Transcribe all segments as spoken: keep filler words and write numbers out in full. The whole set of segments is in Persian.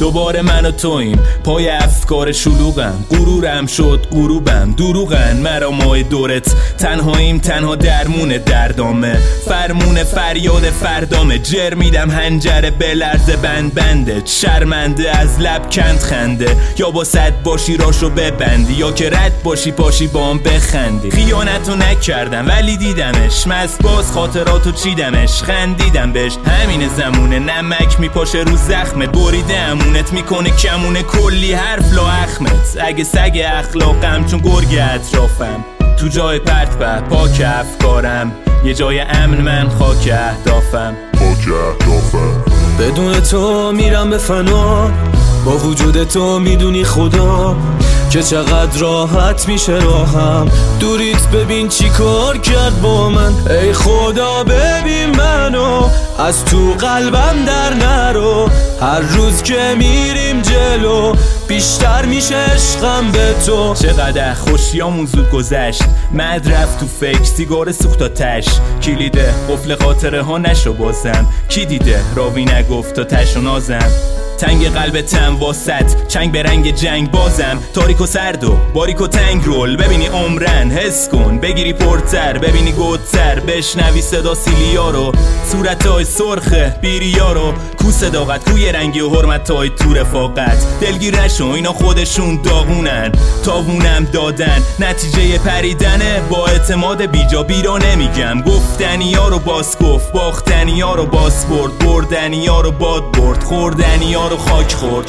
دوباره من و تویم پای افکار شلوغم، غرورم شد غروبم، دروغن مرا مای دورت، تنهاییم تنها درمون دردامه، فرمون فریاد فردامه، جر میدم هنجره بلرزه بند بنده، شرمنده از لب کند خنده، یا با صد باشی راشو ببندی یا که رد باشی پاشی بام بخندی. خیانتو نکردم ولی دیدمش، مست باز خاطراتو چیدمش، خندیدم بهش همین زمونه، نمک میپاشه رو زخمت، بریده امونت میکنه کمونه کلی حرف لا اخمت، اگه سگ اخلاقم چون گرگ اطرافم، تو جای پرت به پاک افکارم، یه جای امن من خاک اهدافم، خاک اهدافم. بدون تو میرم به فنا، با وجود تو میدونی خدا که چقدر راحت میشه راهم، دوریت ببین چی کار کرد با من، ای خدا ببین منو از تو قلبم در نرو، هر روز که میریم جلو بیشتر میشه عشقم به تو. چقدر خوشیامون زود گذشت، مد رفت تو فکر سیگار سوخت آتش، کلیده قفل خاطره ها نشو بازم، کی دیده راوی نگفت تا تش و نازم، تنگ قلبتم واسط چنگ به رنگ جنگ بازم، تاریک و سرد و باریک و تنگ رول، ببینی عمرن حس کن بگیری پرتر، ببینی گودتر بشنوی صدا سیلیا رو، صورتای سرخه بیریا رو، کو صداقت کوی رنگی و حرمتای تو رفاقت، دلگیر نشو اینا خودشون داغونن، تاوونم دادن نتیجه پریدنه، با اعتماد بیجا بیرا نمیگم، گفتنی ها رو باز گفت، باختنی ها رو باز برد، بردنی ها رو باد برد، خوردنی ها رو خاک خورد.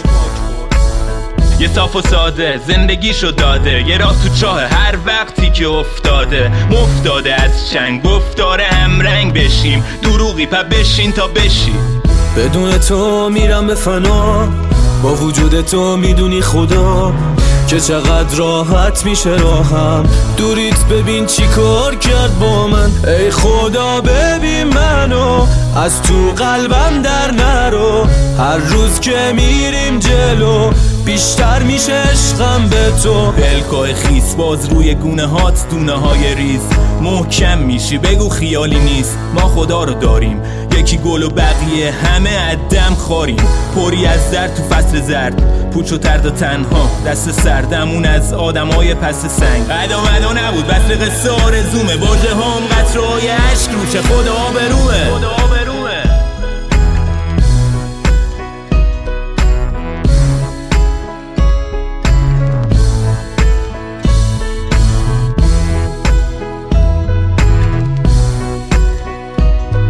یه صاف و ساده زندگیشو داده، یه راه تو چاه هر وقتی که افتاده، مفتاده از چنگ گفتاره همرنگ بشیم، دروغی پا بشین تا بشی. بدون تو میرم به فنا، با وجود تو میدونی خدا که چقدر راحت میشه راهم، دوریت ببین چی کار کرد با من، ای خدا ببین منو از تو قلبم در نرو، هر روز که میریم جلو بیشتر میشه عشقم به تو. پلکای خیس باز روی گونه هات دونه های ریز، محکم میشی بگو خیالی نیست، ما خدا رو داریم یکی گل و بقیه همه عدم خاریم، پری از درد تو فصل زرد، پوچ و ترد و تنها دست سردمون از آدمای پس سنگ، قدا مدا نبود بس قصه آرزومه، باجه هم قطرهای عشق رو چه خدا برومه.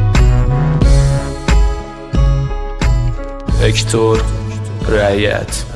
هکتور رعیت.